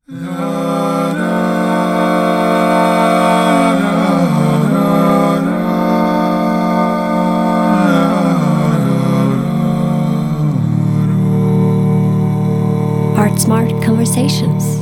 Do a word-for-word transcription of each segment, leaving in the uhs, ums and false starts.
Heart Smart Conversations.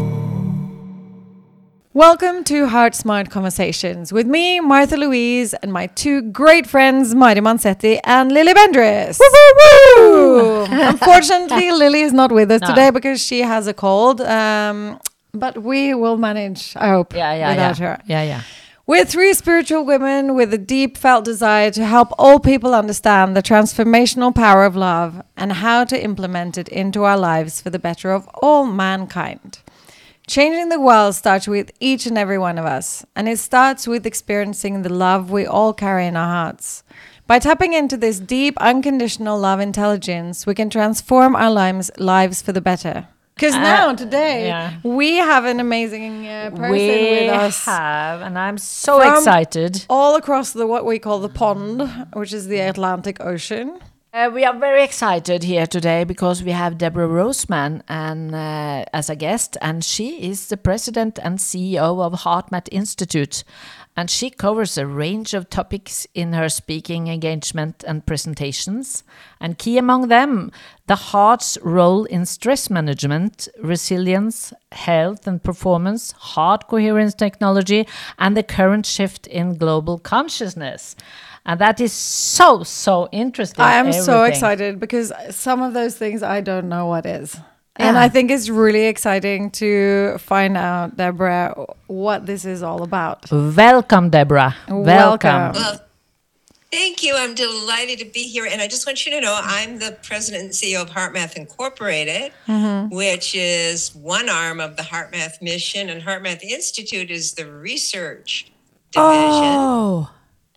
Welcome to Heart Smart Conversations with me, Martha Louise, and my two great friends, Mari Mansetti and Lily Bendriss. Woo! Unfortunately, Lily is not with us No. today because she has a cold, um, but we will manage, I hope, Yeah, yeah, without yeah. her. Yeah, yeah. We're three spiritual women with a deep felt desire to help all people understand the transformational power of love and how to implement it into our lives for the better of all mankind. Changing the world starts with each and every one of us, and it starts with experiencing the love we all carry in our hearts. By tapping into this deep, unconditional love intelligence, we can transform our lives, lives for the better. Because Uh, now, today, yeah. we have an amazing uh, person we with us. have, and I'm so From excited. all across the what we call the pond, which is the Atlantic Ocean. Uh, we are very excited here today because we have Deborah Roseman and uh, as a guest, and she is the president and C E O of HeartMath Institute, and she covers a range of topics in her speaking engagement and presentations, and key among them, the heart's role in stress management, resilience, health and performance, heart coherence technology, and the current shift in global consciousness. And that is so, so interesting. I am so everything. excited because some of those things I don't know what is. And Yeah. I think it's really exciting to find out, Deborah, what this is all about. Welcome, Deborah. Welcome. Welcome. Well, thank you. I'm delighted to be here. And I just want you to know I'm the president and C E O of HeartMath Incorporated, which is one arm of the HeartMath mission. And HeartMath Institute is the research division. Oh,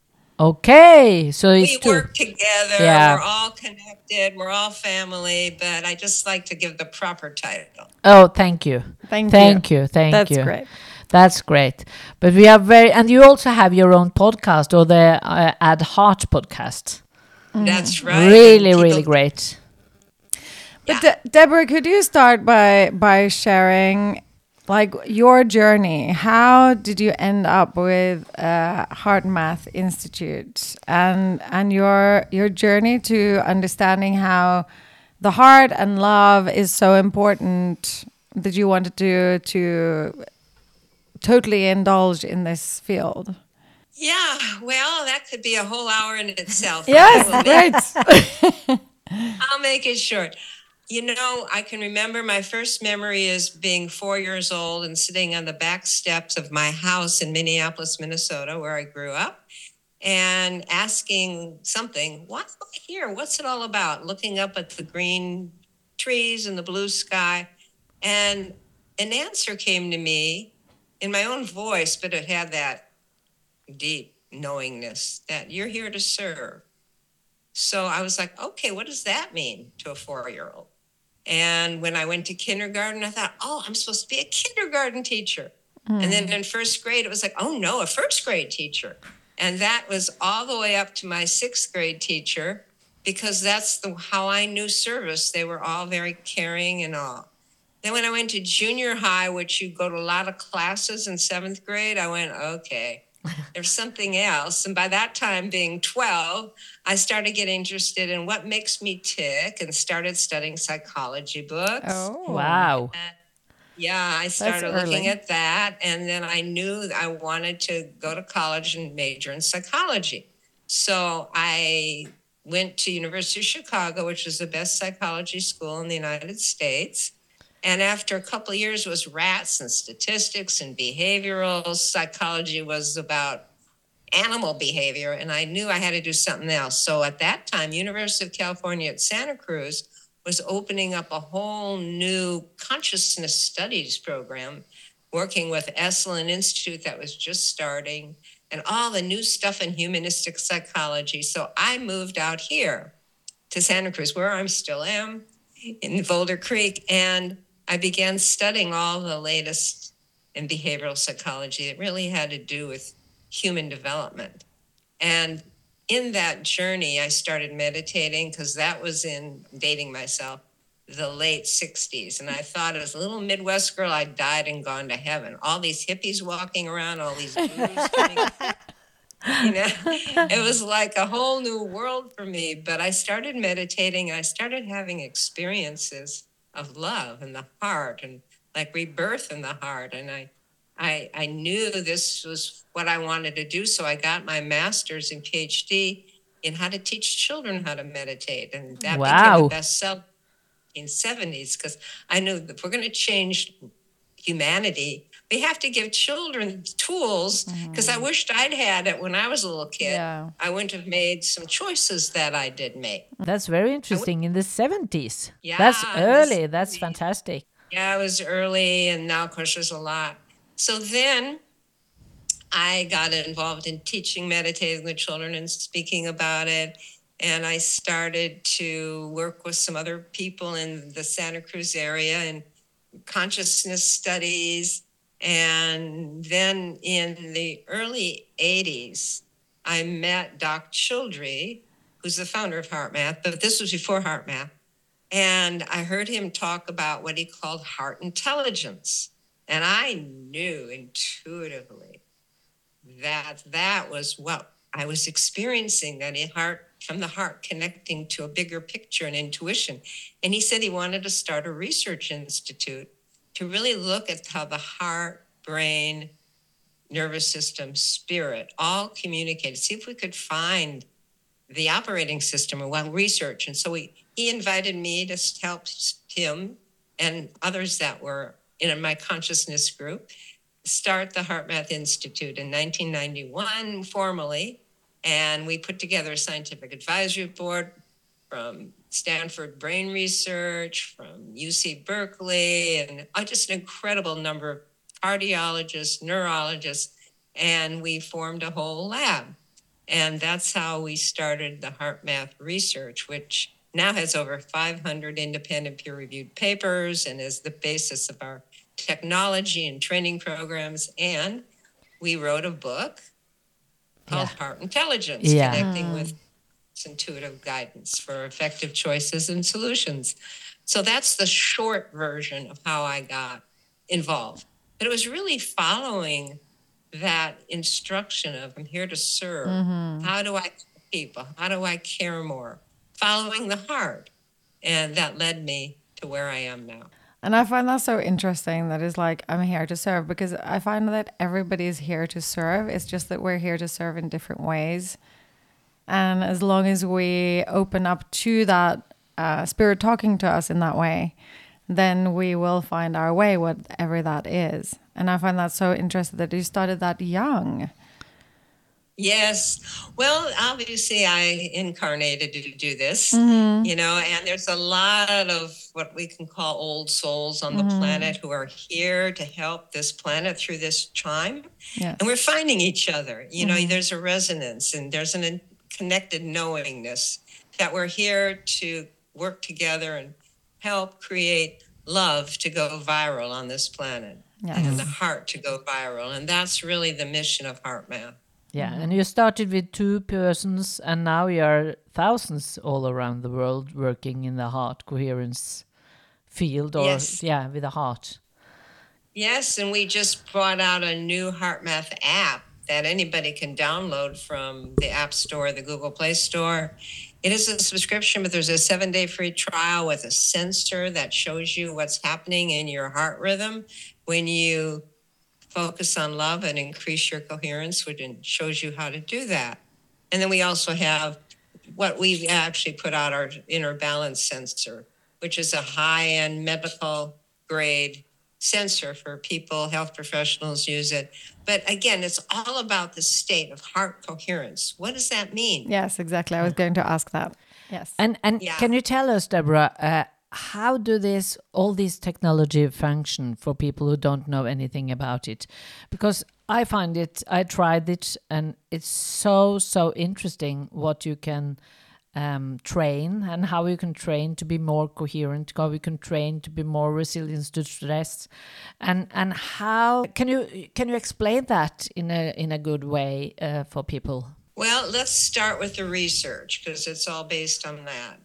okay. So we it's two. work together. Yeah. We're all connected. We're all family. But I just like to give the proper title. Oh, thank you. Thank you. Thank you. Thank That's you. great. That's great. But we are very, and you also have your own podcast or the uh, Ad Heart podcast. That's right. Really, And really people- great. But De- Deborah, could you start by by sharing like your journey? How did you end up with uh, HeartMath Institute and and your your journey to understanding how the heart and love is so important that you wanted to to totally indulge in this field? Yeah, well, that could be a whole hour in itself. Yes, I will make- great. I'll make it short. You know, I can remember my first memory is being four years old and sitting on the back steps of my house in Minneapolis, Minnesota, where I grew up, and asking something, what's here? What's it all about? Looking up at the green trees and the blue sky. And an answer came to me in my own voice, but it had that deep knowingness that you're here to serve. So I was like, okay, what does that mean to a four-year-old? And when I went to kindergarten, I thought, oh, I'm supposed to be a kindergarten teacher. And then in first grade, it was like, oh no, a first grade teacher. And that was all the way up to my sixth grade teacher, because that's the how I knew service. They were all very caring and all. Then when I went to junior high, which you go to a lot of classes in seventh grade, I went, okay, there's something else. And by that time, being twelve, I started getting interested in what makes me tick and started studying psychology books. Oh, Wow. Yeah, I started early. looking at that. And then I knew I wanted to go to college and major in psychology. So I went to University of Chicago, which was the best psychology school in the United States. And after a couple of years, it was rats and statistics and behavioral psychology was about animal behavior. And I knew I had to do something else. So at that time, University of California at Santa Cruz was opening up a whole new consciousness studies program, working with Esalen Institute that was just starting, and all the new stuff in humanistic psychology. So I moved out here to Santa Cruz, where I still am, in Boulder Creek, and I began studying all the latest in behavioral psychology that really had to do with human development. And in that journey, I started meditating, because that was in dating myself. the late sixties. And I thought as a little Midwest girl, I died and gone to heaven. All these hippies walking around, all these gurus coming. You know, it was like a whole new world for me. But I started meditating. I started having experiences of love and the heart and like rebirth in the heart. And I, I, I knew this was what I wanted to do. So I got my master's and PhD in how to teach children how to meditate. And that Wow. became a bestseller in the seventies, because I knew that if we're going to change humanity, we have to give children tools, because I wished I'd had it when I was a little kid. Yeah. I wouldn't have made some choices that I did make. That's very interesting. In the seventies. Yeah, That's in the early. That's seventies. fantastic. Yeah, it was early, and now, of course, there's a lot. So then I got involved in teaching meditating with children and speaking about it. And I started to work with some other people in the Santa Cruz area in consciousness studies. And then in the early eighties, I met Doc Childry, who's the founder of HeartMath, but this was before HeartMath. And I heard him talk about what he called heart intelligence. And I knew intuitively that that was what I was experiencing, that in heart, from the heart connecting to a bigger picture and intuition. And he said he wanted to start a research institute to really look at how the heart, brain, nervous system, spirit all communicate, see if we could find the operating system or one research. And so we, he invited me to help him and others that were in my consciousness group start the HeartMath Institute in nineteen ninety-one formally. And we put together a scientific advisory board from Stanford Brain Research, from U C Berkeley, and just an incredible number of cardiologists, neurologists, and we formed a whole lab. And that's how we started the HeartMath research, which now has over five hundred independent peer-reviewed papers and is the basis of our technology and training programs. And we wrote a book called Yeah. Heart Intelligence, Yeah. Connecting with Intuitive Guidance for Effective Choices and Solutions. So that's the short version of how I got involved. But it was really following that instruction of I'm here to serve. How do I help people? How do I care more? Following the heart. And that led me to where I am now. And I find that so interesting that it's like, I'm here to serve, because I find that everybody is here to serve. It's just that we're here to serve in different ways. And as long as we open up to that uh, spirit talking to us in that way, then we will find our way, whatever that is. And I find that so interesting that you started that young. Yes. Well, obviously, I incarnated to do this, Mm-hmm. you know, and there's a lot of what we can call old souls on the Mm-hmm. planet who are here to help this planet through this time. Yes. And we're finding each other. You know, Mm-hmm. there's a resonance and there's an connected knowingness that we're here to work together and help create love to go viral on this planet. Yes. And the heart to go viral. And that's really the mission of HeartMath. Yeah, and you started with two persons, and now you are thousands all around the world working in the heart coherence field, or Yes. yeah, with the heart. Yes, and we just brought out a new HeartMath app that anybody can download from the App Store, the Google Play Store. It is a subscription, but there's a seven-day free trial with a sensor that shows you what's happening in your heart rhythm when you focus on love and increase your coherence, which shows you how to do that. And then we also have what we actually put out, our inner balance sensor, which is a high-end medical grade sensor for people, health professionals use it. But again, it's all about the state of heart coherence. What does that mean? Yes, exactly. I was going to ask that. Yes. And and Yeah. can you tell us, Deborah, uh, how do this all these technology function for people who don't know anything about it? Because I find it, I tried it, and it's so so interesting what you can um, train and how you can train to be more coherent, how you can train to be more resilient to stress, and and how can you can you explain that in a in a good way uh, for people? Well, let's start with the research because it's all based on that.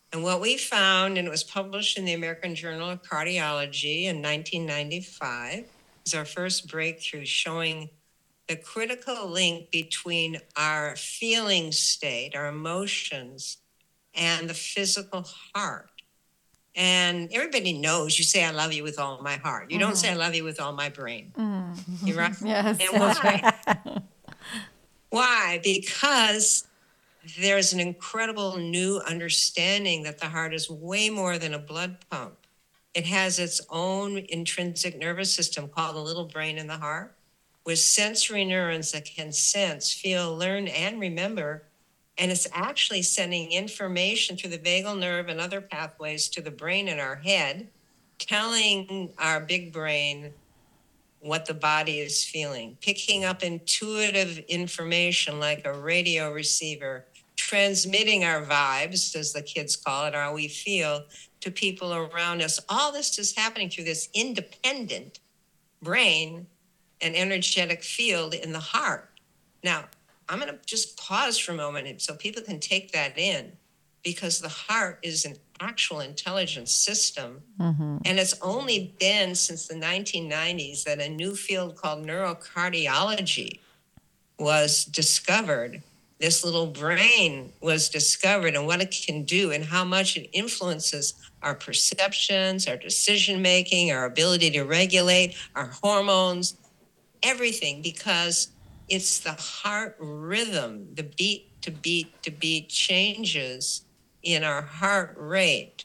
And what we found, and it was published in the American Journal of Cardiology in nineteen ninety-five, is our first breakthrough showing the critical link between our feeling state, our emotions, and the physical heart. And everybody knows you say, I love you with all my heart. You mm-hmm. don't say, I love you with all my brain. Mm-hmm. You're right. Yes. And why? Why? Because there's an incredible new understanding that the heart is way more than a blood pump. It has its own intrinsic nervous system called the little brain in the heart, with sensory neurons that can sense, feel, learn, and remember. And it's actually sending information through the vagal nerve and other pathways to the brain in our head, telling our big brain what the body is feeling, picking up intuitive information like a radio receiver, transmitting our vibes, as the kids call it, how we feel, to people around us. All this is happening through this independent brain and energetic field in the heart. Now, I'm going to just pause for a moment so people can take that in, because the heart is an actual intelligence system. Mm-hmm. And it's only been since the nineteen nineties that a new field called neurocardiology was discovered. This little brain was discovered and what it can do and how much it influences our perceptions, our decision-making, our ability to regulate, our hormones, everything, because it's the heart rhythm, the beat to beat to beat changes in our heart rate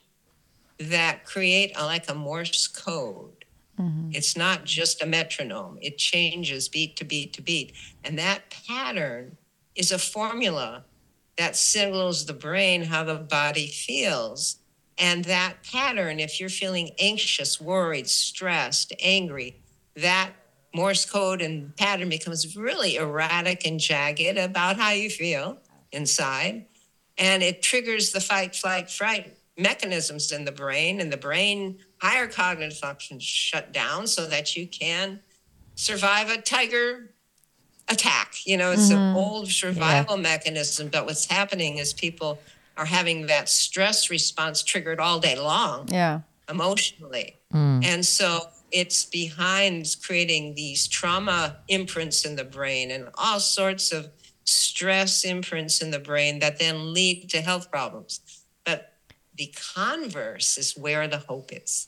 that create a, like a Morse code. Mm-hmm. It's not just a metronome. It changes beat to beat to beat. And that pattern is a formula that signals the brain how the body feels. And that pattern, if you're feeling anxious, worried, stressed, angry, that Morse code and pattern becomes really erratic and jagged about how you feel inside. And it triggers the fight, flight, fright mechanisms in the brain, and the brain higher cognitive functions shut down so that you can survive a tiger attack. You know, it's mm-hmm. an old survival yeah. mechanism, but what's happening is people are having that stress response triggered all day long, yeah, emotionally. Mm. And so it's behind creating these trauma imprints in the brain and all sorts of stress imprints in the brain that then lead to health problems. But the converse is where the hope is.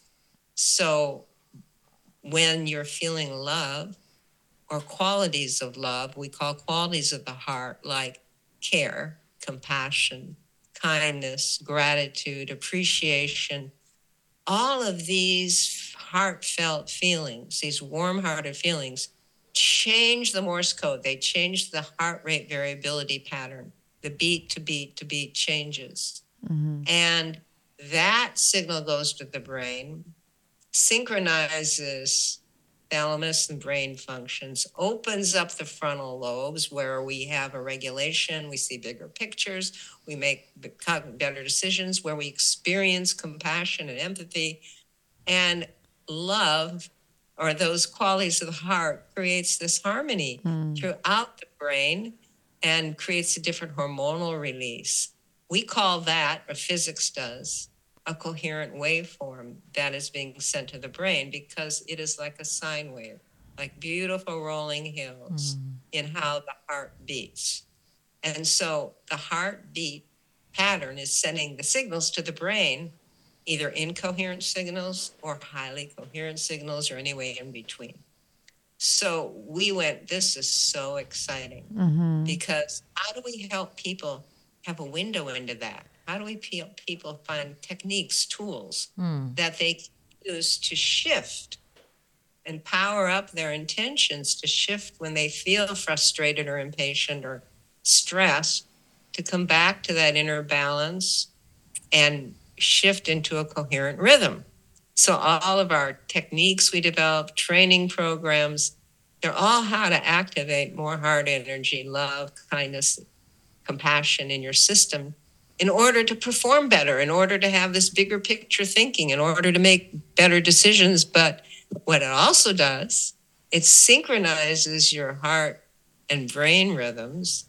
So when you're feeling love or qualities of love, we call qualities of the heart like care, compassion, kindness, gratitude, appreciation, all of these heartfelt feelings, these warm-hearted feelings, change the Morse code. They change the heart rate variability pattern. The beat to beat to beat changes. Mm-hmm. And that signal goes to the brain, synchronizes thalamus and brain functions, opens up the frontal lobes where we have a regulation, we see bigger pictures, we make better decisions, where we experience compassion and empathy. And love, or those qualities of the heart, creates this harmony mm. throughout the brain and creates a different hormonal release. We call that, or physics does, a coherent waveform that is being sent to the brain, because it is like a sine wave, like beautiful rolling hills mm. in how the heart beats. And so the heartbeat pattern is sending the signals to the brain, either incoherent signals or highly coherent signals, or anyway in between. So we went, this is so exciting, mm-hmm. because how do we help people have a window into that? How do we help people find techniques, tools mm. that they can use to shift and power up their intentions to shift when they feel frustrated or impatient or stressed, to come back to that inner balance and shift into a coherent rhythm? So all of our techniques we develop, training programs, they're all how to activate more heart energy, love, kindness, compassion in your system in order to perform better, in order to have this bigger picture thinking, in order to make better decisions. But what it also does, it synchronizes your heart and brain rhythms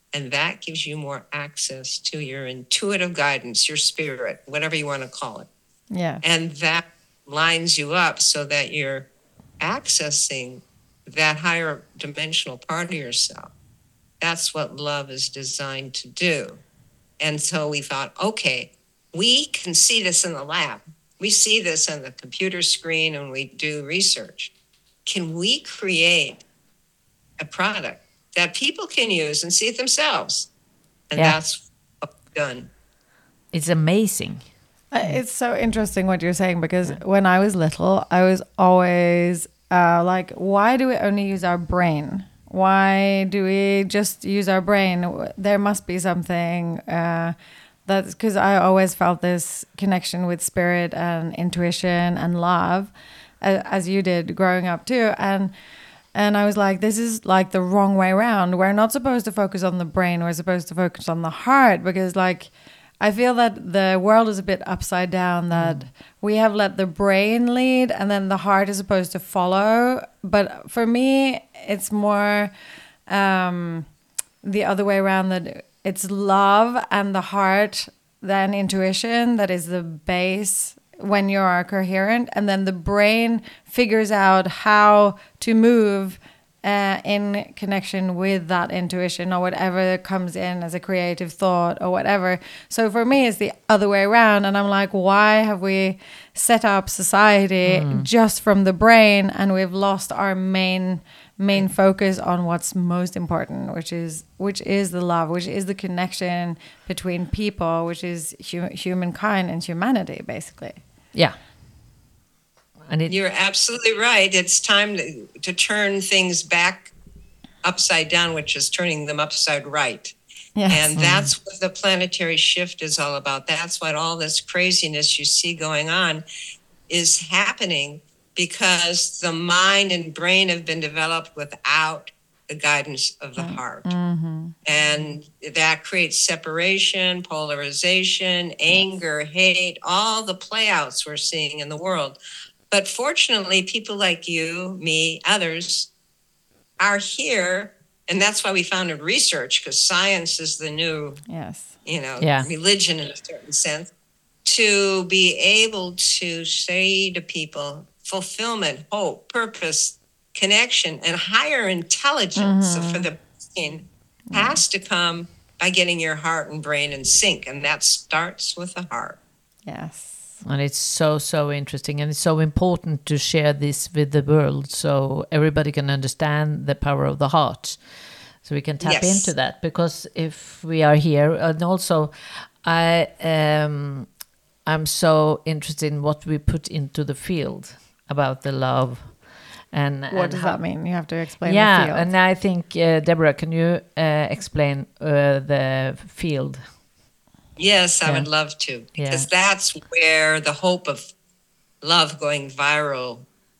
And that gives you more access to your intuitive guidance, your spirit, whatever you want to call it. Yeah. And that lines you up so that you're accessing that higher dimensional part of yourself. That's what love is designed to do. And so we thought, okay, we can see this in the lab. We see this on the computer screen and we do research. Can we create a product that people can use and see it themselves? And Yeah. that's what we've done. It's amazing. Uh, It's so interesting what you're saying, because when I was little, I was always uh, like, why do we only use our brain? Why do we just use our brain? There must be something uh, that's because I always felt this connection with spirit and intuition and love, uh, as you did growing up too. And and I was like, this is like the wrong way around. We're not supposed to focus on the brain. We're supposed to focus on the heart, because like, I feel that the world is a bit upside down, that we have let the brain lead and then the heart is supposed to follow. But for me, it's more um, the other way around, that it's love and the heart, then intuition, that is the base when you are coherent. And then the brain figures out how to move Uh, in connection with that intuition or whatever comes in as a creative thought or whatever. So for me, it's the other way around. And I'm like, why have we set up society just from the brain, and we've lost our main main focus on what's most important, which is which is the love, which is the connection between people, which is hu- humankind and humanity, basically. Yeah. And it, You're absolutely right. It's time to, to turn things back upside down, which is turning them upside right. Yes. And that's what the planetary shift is all about. That's what all this craziness you see going on is happening, because the mind and brain have been developed without the guidance of the heart. And that creates separation, polarization, anger, hate, all the playouts we're seeing in the world. But fortunately, people like you, me, others are here. And that's why we founded research, because science is the new, Yes. you know, Yeah. religion in a certain sense, to be able to say to people fulfillment, hope, purpose, connection, and higher intelligence. So for the brain has to come by getting your heart and brain in sync. And that starts with the heart. Yes. and it's so, so interesting. And it's so important to share this with the world so everybody can understand the power of the heart. So we can tap Yes. into that, because if we are here, and also I um I'm so interested in what we put into the field about the love. And What and does how- that mean? You have to explain the Yeah, field. and I think uh, Deborah, can you uh, explain uh, the field? Yes, I Yeah. would love to, because that's where the hope of love going viral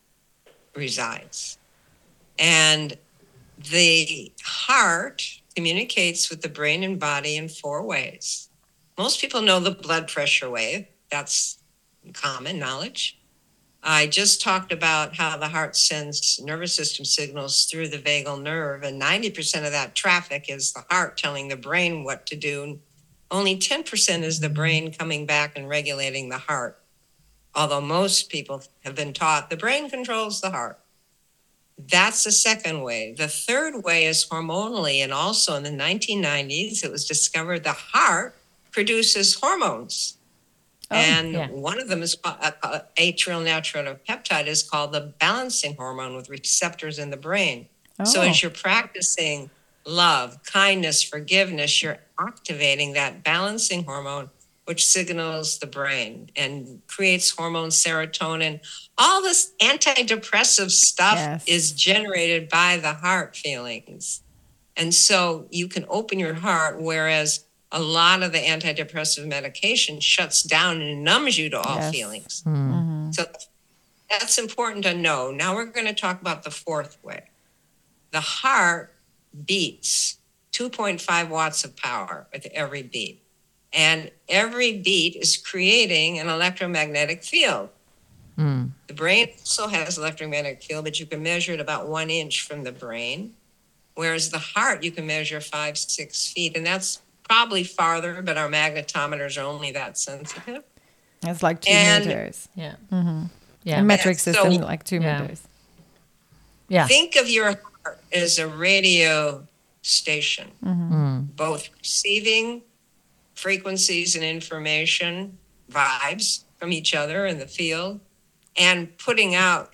resides. And the heart communicates with the brain and body in four ways. Most people know the blood pressure wave. That's common knowledge. I just talked about how the heart sends nervous system signals through the vagal nerve, and ninety percent of that traffic is the heart telling the brain what to do. Only ten percent is the brain coming back and regulating the heart. Although most people have been taught the brain controls the heart. That's the second way. The third way is hormonally, and also in the nineteen nineties, it was discovered the heart produces hormones. and yeah. one of them is called, uh, uh, atrial natriuretic peptide is called the balancing hormone, with receptors in the brain. So Oh. as you're practicing love, kindness, forgiveness, you're activating that balancing hormone, which signals the brain and creates hormone serotonin. All this antidepressive stuff Yes. is generated by the heart feelings. And so you can open your heart, whereas a lot of the antidepressive medication shuts down and numbs you to all Yes. feelings. Mm-hmm. So that's important to know. Now we're going to talk about the fourth way. The heart beats two point five watts of power with every beat. And every beat is creating an electromagnetic field. Mm. The brain also has electromagnetic field, but you can measure it about one inch from the brain. Whereas the heart, you can measure five, six feet, and that's probably farther, but our magnetometers are only that sensitive. It's like two And- meters. Yeah. A metric Yeah, so- system, like two Yeah. meters. Yeah. Think of your heart as a radio station, Mm. both receiving frequencies and information, vibes from each other in the field, and putting out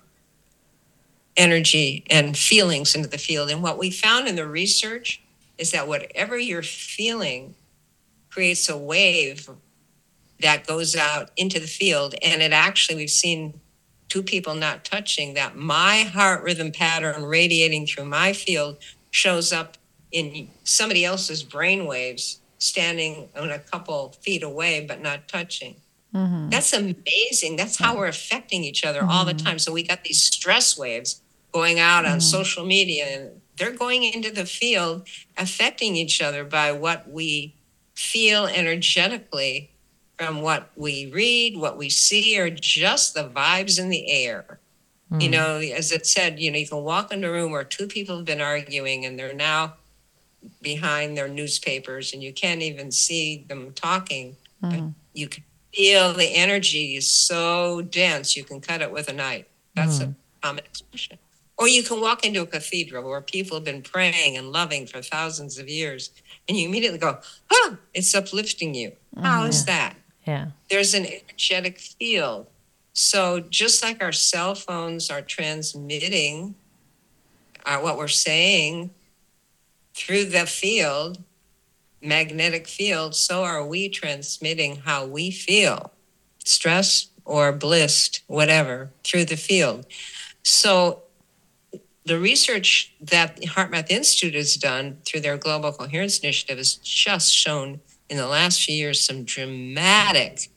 energy and feelings into the field. And what we found in the research is that whatever you're feeling creates a wave that goes out into the field. And it actually, we've seen two people not touching, that my heart rhythm pattern radiating through my field shows up in somebody else's brain waves standing on a couple feet away but not touching. That's amazing. That's how we're affecting each other all the time. So we got these stress waves going out on social media, and they're going into the field, affecting each other by what we feel energetically from what we read, what we see, or just the vibes in the air. You know, as it said, you know, you can walk into a room where two people have been arguing and they're now behind their newspapers and you can't even see them talking. But you can feel the energy is so dense, you can cut it with a knife. That's a common expression. Or you can walk into a cathedral where people have been praying and loving for thousands of years, and you immediately go, huh, it's uplifting you. How is that? Yeah. There's an energetic field. So just like our cell phones are transmitting uh, what we're saying through the field, magnetic field, so are we transmitting how we feel, stress or bliss, whatever, through the field. So the research that the HeartMath Institute has done through their Global Coherence Initiative has just shown in the last few years some dramatic,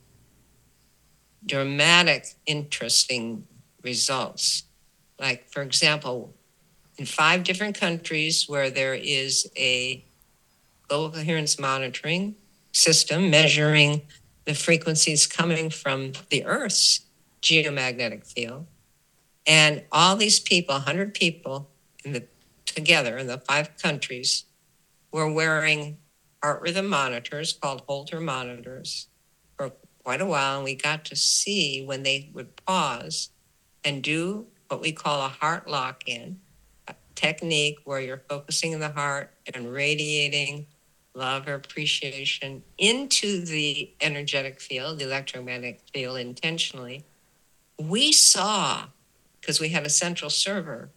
dramatic, interesting results. Like, for example, in five different countries where there is a global coherence monitoring system measuring the frequencies coming from the Earth's geomagnetic field, and all these people, one hundred people in the, together in the five countries, were wearing heart rhythm monitors called Holter monitors for quite a while. And we got to see when they would pause and do what we call a heart lock-in, a technique where you're focusing in the heart and radiating love or appreciation into the energetic field, the electromagnetic field intentionally. We saw, because we had a central server,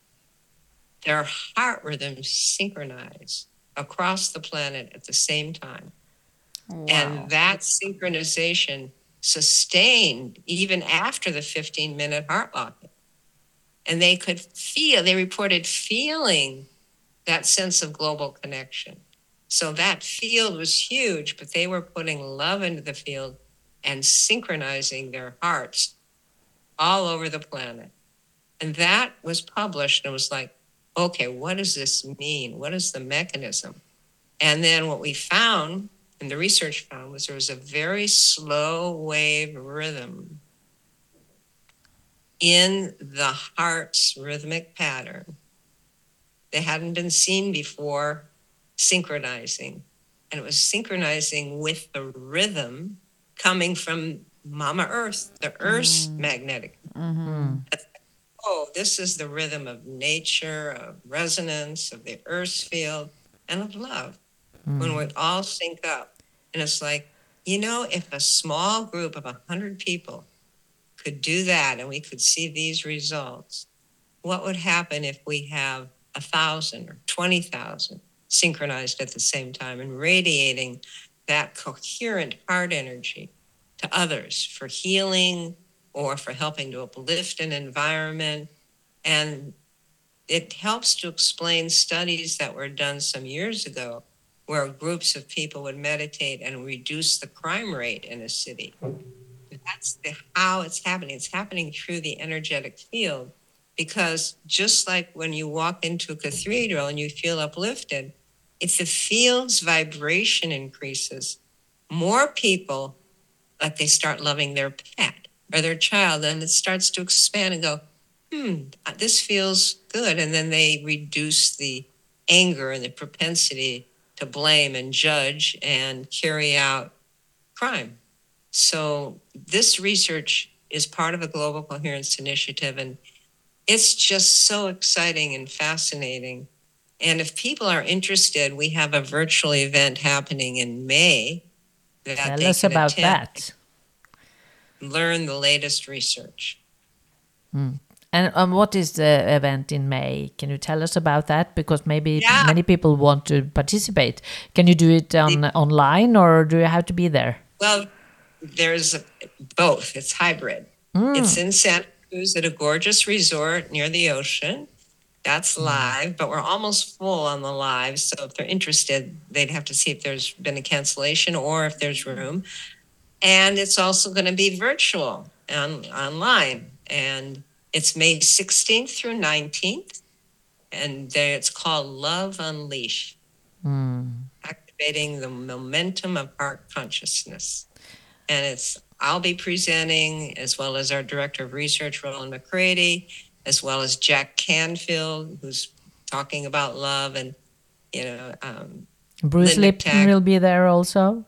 their heart rhythms synchronize across the planet at the same time. Wow. And that synchronization sustained even after the fifteen minute heart lock. And they could feel, they reported feeling that sense of global connection. So that field was huge, but they were putting love into the field and synchronizing their hearts all over the planet. And that was published, and it was like, okay, what does this mean? What is the mechanism? And then what we found, and the research found, was there was a very slow wave rhythm in the heart's rhythmic pattern that hadn't been seen before, synchronizing. And it was synchronizing with the rhythm coming from Mama Earth, the Earth's mm. magnetic. Mm-hmm. Oh, this is the rhythm of nature, of resonance, of the Earth's field, and of love. Mm. When we all sync up. And it's like, you know, if a small group of one hundred people could do that and we could see these results, what would happen if we have a thousand or twenty thousand synchronized at the same time and radiating that coherent heart energy to others for healing or for helping to uplift an environment? And it helps to explain studies that were done some years ago where groups of people would meditate and reduce the crime rate in a city. That's the, how it's happening. It's happening through the energetic field, because just like when you walk into a cathedral and you feel uplifted, if the field's vibration increases, more people, like they start loving their pet or their child, and it starts to expand and go, hmm, this feels good. And then they reduce the anger and the propensity to blame and judge and carry out crime. So this research is part of a global coherence initiative, and it's just so exciting and fascinating. And if people are interested, we have a virtual event happening in May that Tell they us can about attend, that. learn the latest research. And um, what is the event in May? Can you tell us about that? Because maybe Yeah. many people want to participate. Can you do it on online, or do you have to be there? Well, there's a, both. It's hybrid. It's in Santa Cruz at a gorgeous resort near the ocean. That's live, but we're almost full on the live. So if they're interested, they'd have to see if there's been a cancellation or if there's room. And it's also going to be virtual and online. And it's May sixteenth through nineteenth. And there it's called Love Unleashed, activating the momentum of heart consciousness. And it's I'll be presenting, as well as our director of research, Roland McCready, as well as Jack Canfield, who's talking about love, and you know, um, Bruce Linda Lipton Tag. will be there also.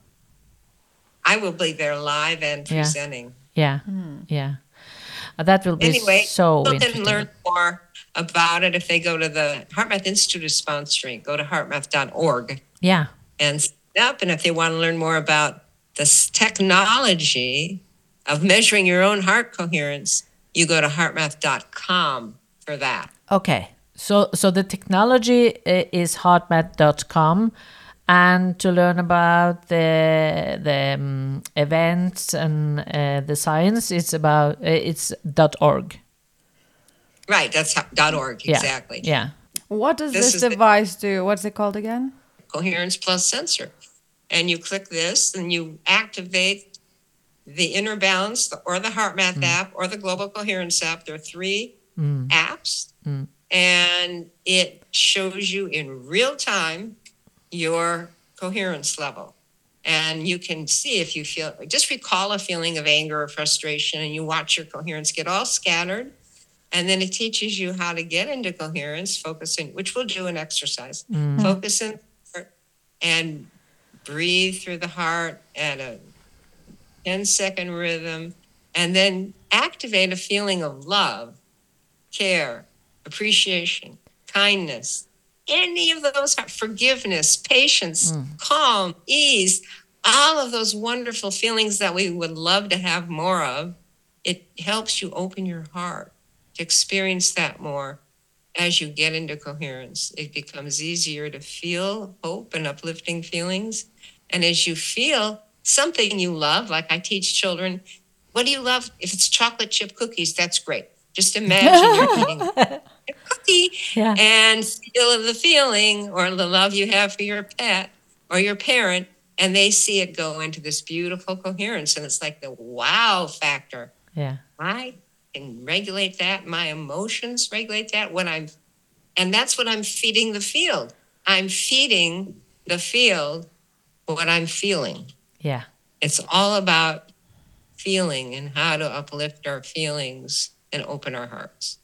I will be there live and Yeah. presenting. Yeah, yeah. Uh, that will be Anyway, so people interesting. can learn more about it if they go to the HeartMath Institute is sponsoring. Go to heart math dot org Yeah, and sign up. And if they want to learn more about this technology of measuring your own heart coherence, you go to heart math dot com for that. okay. So, so the technology uh, is heart math dot com, and to learn about the the um, events and uh, the science, it's about uh, it's .org. Right, that's how, dot .org, Yeah, exactly. yeah. What does This this, is the- device do? What's it called again? Coherence Plus sensor. And you click this and you activate the Inner Balance the- or the HeartMath app or the Global Coherence app. There are three apps. And it shows you in real time your coherence level. And you can see if you feel, just recall a feeling of anger or frustration, and you watch your coherence get all scattered. And then it teaches you how to get into coherence, focusing, which we'll do in exercise. Focus in and breathe through the heart at a ten second rhythm, and then activate a feeling of love, care, appreciation, kindness, any of those, forgiveness, patience, calm, ease, all of those wonderful feelings that we would love to have more of. It helps you open your heart to experience that more. As you get into coherence, it becomes easier to feel hope and uplifting feelings. And as you feel something you love, like I teach children, what do you love? If it's chocolate chip cookies, that's great. Just imagine you're eating a cookie Yeah. and feel the feeling or the love you have for your pet or your parent, and they see it go into this beautiful coherence. And it's like the wow factor. Yeah. I can regulate that. My emotions regulate that. When I'm, and that's what I'm feeding the field. I'm feeding the field what I'm feeling. Yeah. It's all about feeling and how to uplift our feelings and open our hearts.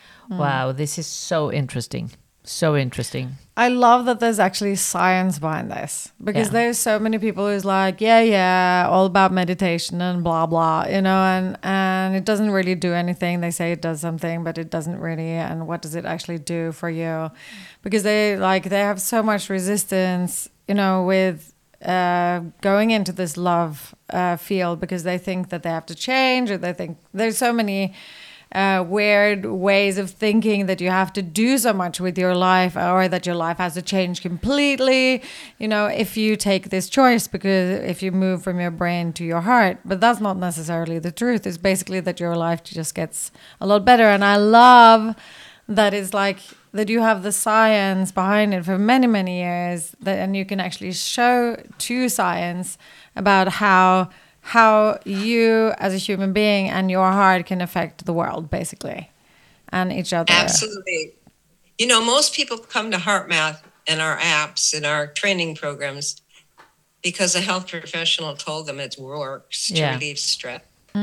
Wow, this is so interesting. So interesting. I love that there's actually science behind this, because Yeah. there's so many people who's like, yeah, yeah, all about meditation and blah, blah, you know, and, and it doesn't really do anything. They say it does something, but it doesn't really. And what does it actually do for you? Because they like, they have so much resistance, you know, with uh, going into this love uh, field, because they think that they have to change, or they think there's so many uh, weird ways of thinking that you have to do so much with your life, or that your life has to change completely, you know, if you take this choice, because if you move from your brain to your heart. But that's not necessarily the truth. It's basically that your life just gets a lot better. And I love that it's like that you have the science behind it for many, many years, that, and you can actually show to science about how how you as a human being and your heart can affect the world, basically, and each other. Absolutely. You know, most people come to HeartMath and our apps and our training programs because a health professional told them it works to Yeah. relieve stress,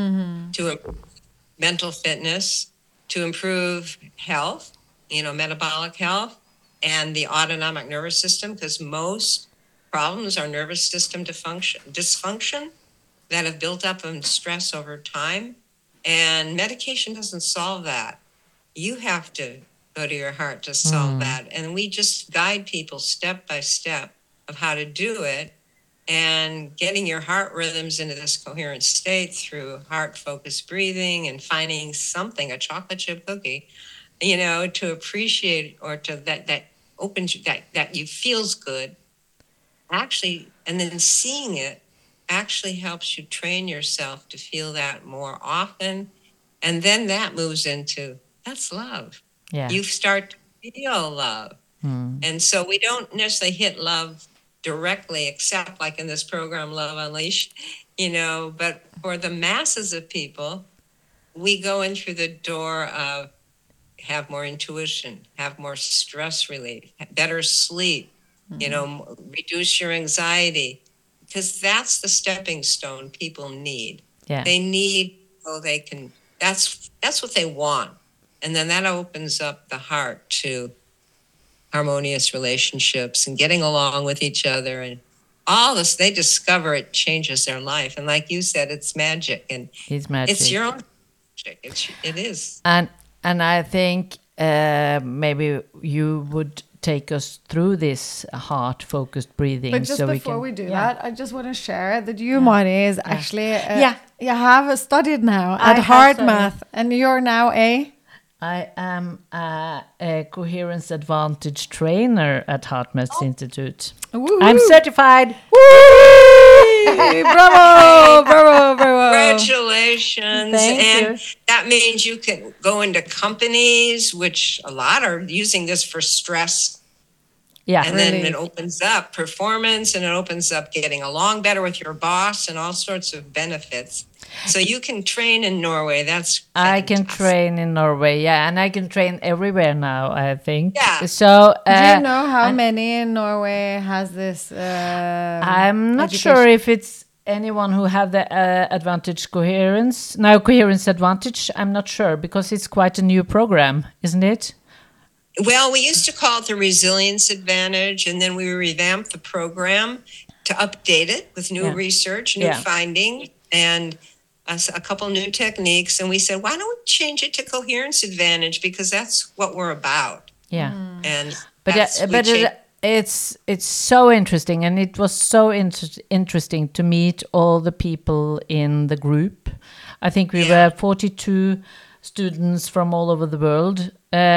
to improve mental fitness, to improve health, you know, metabolic health, and the autonomic nervous system, because most problems are nervous system dysfunction, dysfunction that have built up in stress over time. And medication doesn't solve that. You have to go to your heart to solve mm. that. And we just guide people step by step of how to do it, and getting your heart rhythms into this coherent state through heart-focused breathing and finding something, a chocolate chip cookie, you know, to appreciate, or to that that opens that that you feels good. Actually, and then seeing it actually helps you train yourself to feel that more often, and then that moves into that's love. Yeah, you start to feel love, mm. and so we don't necessarily hit love directly, except like in this program, Love Unleashed, you know, but for the masses of people, we go in through the door of have more intuition, have more stress relief, better sleep, mm-hmm. you know, reduce your anxiety, because that's the stepping stone people need. Yeah. They need, so they can, that's, that's what they want. And then that opens up the heart to harmonious relationships and getting along with each other, and all this, they discover it changes their life. And like you said, it's magic, and it's magic. It's your own magic. It's, it is. And and I think uh, maybe you would take us through this heart-focused breathing. But just so before we, we, can, we do yeah. that, I just want to share that you, yeah. Marty, is yeah. actually uh, yeah. you have studied now I at HeartMath, and you're now a. I am a, a Coherence Advantage trainer at HeartMath oh. Institute. Woo-hoo. I'm certified. Bravo, bravo, bravo. Congratulations. Thank and you. That means you can go into companies, which a lot are using this for stress. Yeah, and really. then it opens up performance, and it opens up getting along better with your boss and all sorts of benefits. So you can train in Norway. That's fantastic. I can train in Norway, yeah, and I can train everywhere now, I think. Yeah. So uh, do you know how and many in Norway has this? Uh, I'm not education? sure if it's anyone who have the uh, Advantage Coherence. No, Coherence Advantage. I'm not sure, because it's quite a new program, isn't it? Well, we used to call it the Resilience Advantage, and then we revamped the program to update it with new yeah. research, new yeah. finding, and a, a couple new techniques. And we said, why don't we change it to Coherence Advantage, because that's what we're about. Yeah. Mm. And but uh, but it, it's it's so interesting, and it was so inter- interesting to meet all the people in the group. I think we yeah. were forty-two students from all over the world,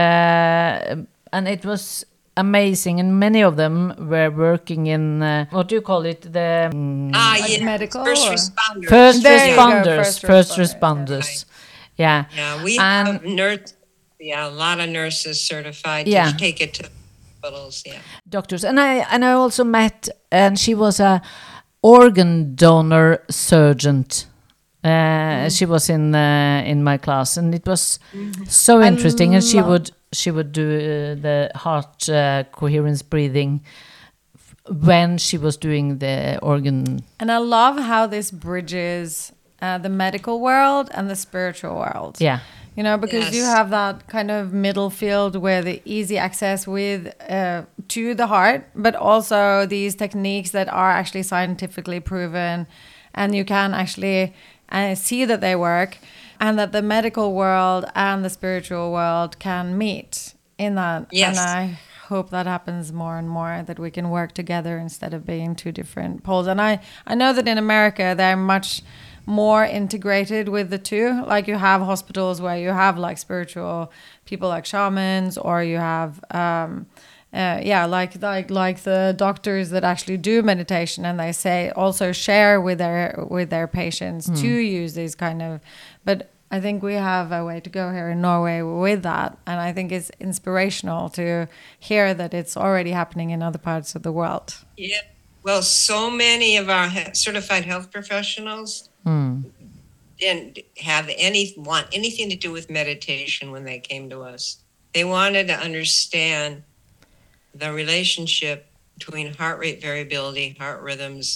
uh, and it was amazing. And many of them were working in uh, what do you call it? The um, ah, like yeah. medical first or? responders. First there responders. First, first responders. responders. Yeah. Yeah, we and, have nurse. Yeah, a lot of nurses certified yeah. to take it to hospitals. Yeah. Doctors, and I and I also met, and she was a organ donor surgeon. Uh, mm. She was in uh, in my class, and it was mm-hmm. so interesting. I and she would she would do uh, the heart uh, coherence breathing f- when she was doing the organ. And I love how this bridges uh, the medical world and the spiritual world. Yeah, you know, because yes. you have that kind of middle field where the easy access with uh, to the heart, but also these techniques that are actually scientifically proven, and you can actually. And see that they work, and that the medical world and the spiritual world can meet in that. Yes. And I hope that happens more and more, that we can work together instead of being two different poles. And I, I know that in America, they're much more integrated with the two. Like you have hospitals where you have like spiritual people like shamans, or you have... Um, Uh, yeah, like like like the doctors that actually do meditation, and they say also share with their with their patients mm. to use these kind of. But I think we have a way to go here in Norway with that, and I think it's inspirational to hear that it's already happening in other parts of the world. Yeah, well, so many of our he- certified health professionals mm. didn't have any want anything to do with meditation when they came to us. They wanted to understand the relationship between heart rate variability, heart rhythms,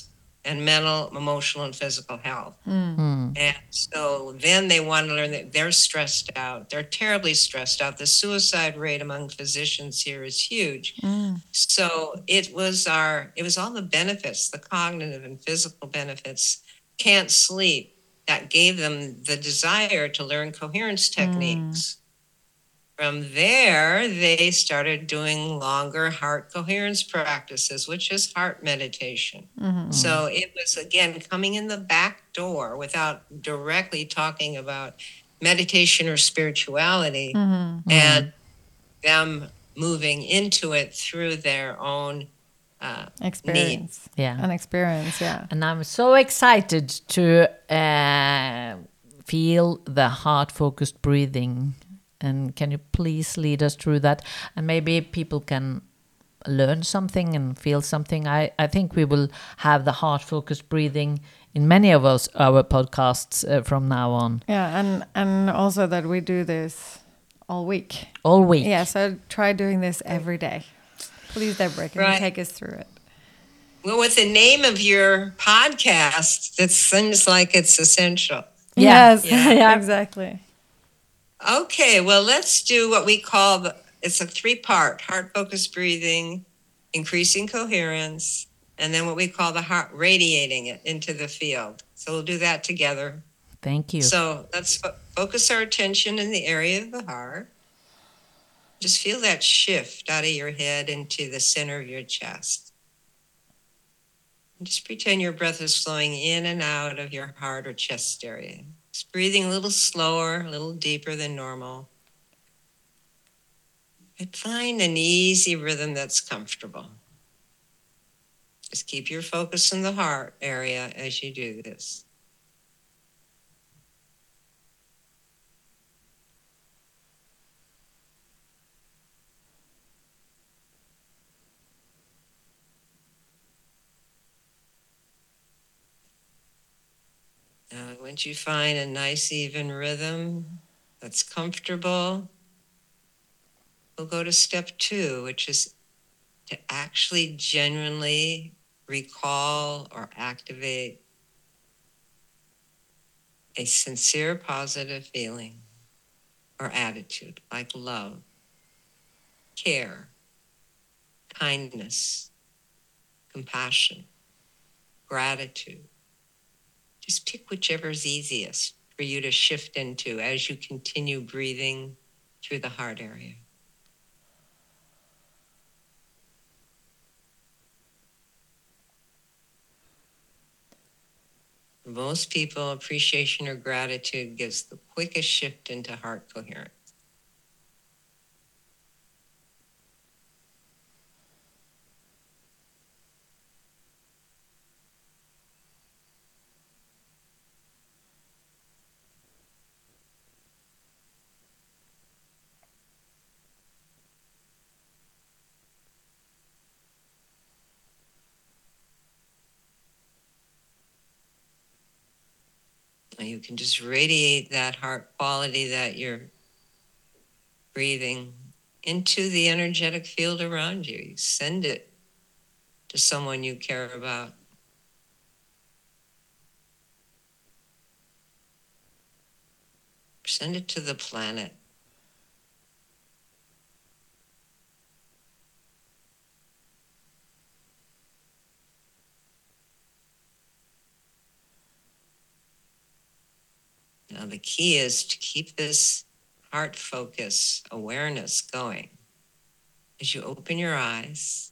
and mental, emotional, and physical health. And so then they want to learn that they're stressed out. They're terribly stressed out. The suicide rate among physicians here is huge. So it was our, it was all the benefits, the cognitive and physical benefits, can't sleep, that gave them the desire to learn coherence techniques. From there, they started doing longer heart coherence practices, which is heart meditation. So it was, again, coming in the back door without directly talking about meditation or spirituality, and them moving into it through their own uh, Experience. Yeah. An experience, yeah. And I'm so excited to uh, feel the heart-focused breathing. And can you please lead us through that? And maybe people can learn something and feel something. I, I think we will have the heart-focused breathing in many of us, our podcasts uh, from now on. Yeah, and, and also that we do this all week. All week. Yeah, so try doing this every day. Please, Deborah, can you Right. take us through it? Well, with the name of your podcast, it seems like it's essential. Yeah. Yes, Yeah. exactly. Okay, well, let's do what we call the, it's a three-part, heart-focused breathing, increasing coherence, and then what we call the heart radiating it into the field. So we'll do that together. Thank you. So let's fo- focus our attention in the area of the heart. Just feel that shift out of your head into the center of your chest. And just pretend your breath is flowing in and out of your heart or chest area. Just breathing a little slower, a little deeper than normal. And find an easy rhythm that's comfortable. Just keep your focus in the heart area as you do this. Now, once you find a nice, even rhythm that's comfortable, we'll go to step two, which is to actually genuinely recall or activate a sincere positive feeling or attitude like love, care, kindness, compassion, gratitude. Just pick whichever is easiest for you to shift into as you continue breathing through the heart area. For most people, appreciation or gratitude gives the quickest shift into heart coherence. And you can just radiate that heart quality that you're breathing into the energetic field around you. You send it to someone you care about. Send it to the planet. Now, the key is to keep this heart focus awareness going as you open your eyes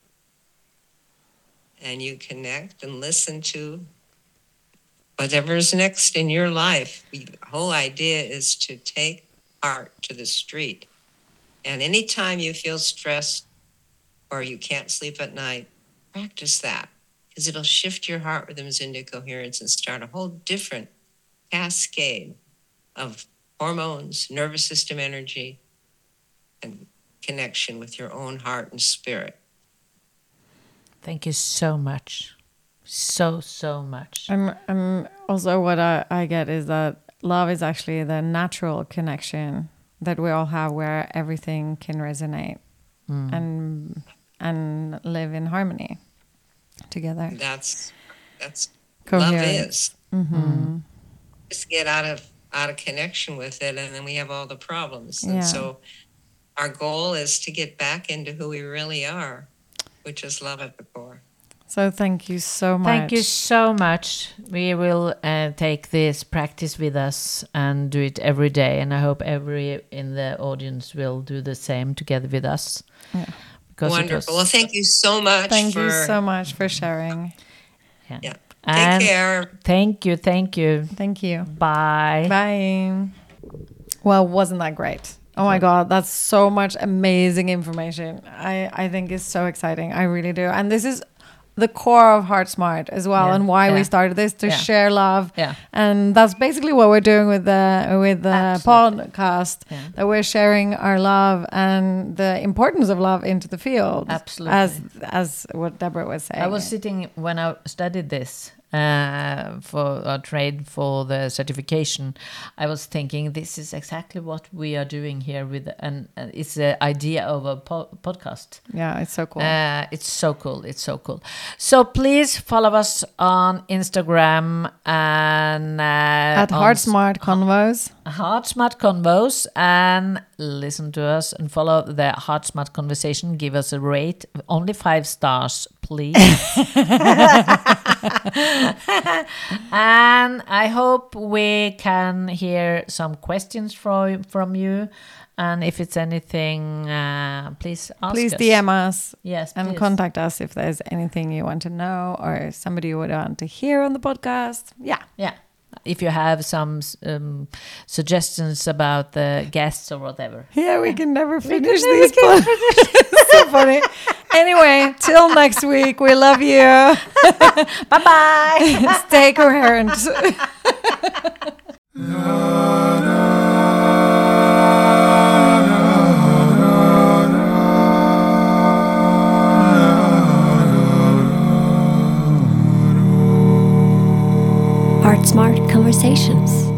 and you connect and listen to whatever's next in your life. The whole idea is to take heart to the street. And anytime you feel stressed or you can't sleep at night, practice that, because it'll shift your heart rhythms into coherence and start a whole different cascade of hormones, nervous system energy, and connection with your own heart and spirit. Thank you so much. So, so much. And, and also what I, I get is that love is actually the natural connection that we all have where everything can resonate and and live in harmony together. That's That's love Coherence. is. Just get out of out of connection with it, and then we have all the problems. And Yeah. so our goal is to get back into who we really are, which is love at the core. So thank you so much. Thank you so much. We will uh, take this practice with us and do it every day. And I hope every in the audience will do the same together with us. Yeah. Because it Wonderful. was- Well, thank you so much. Thank for, you so much for sharing. yeah. Yeah. And Take care. Thank you. Thank you. Thank you. Bye. Bye. Well, wasn't that great? Oh my God, that's so much amazing information. I, I think it's so exciting. I really do. And this is the core of Heart Smart as well, Yeah, and why yeah, we started this, to yeah. share love. Yeah. And that's basically what we're doing with the with the Absolutely. podcast. Yeah. That we're sharing our love and the importance of love into the field. Absolutely. As as what Deborah was saying. I was sitting when I studied this uh, for a trade for the certification. I was thinking this is exactly what we are doing here with, and uh, it's the idea of a po- podcast. Yeah, it's so cool. Uh, it's so cool. It's so cool. So please follow us on Instagram and uh, At on Heart Smart Convos. Heart Smart Convos, and listen to us and follow the Heart Smart Conversation. Give us a rate, only five stars, please. And I hope we can hear some questions from from you. And if it's anything, uh, please ask Please us. D M us. Yes, And please. contact us if there's anything you want to know or somebody you would want to hear on the podcast. Yeah. Yeah. If you have some um, suggestions about the guests or whatever. Yeah, we can never finish these podcasts. So funny. Anyway, till next week. We love you. Bye-bye. Stay coherent. Heart Smart Conversations.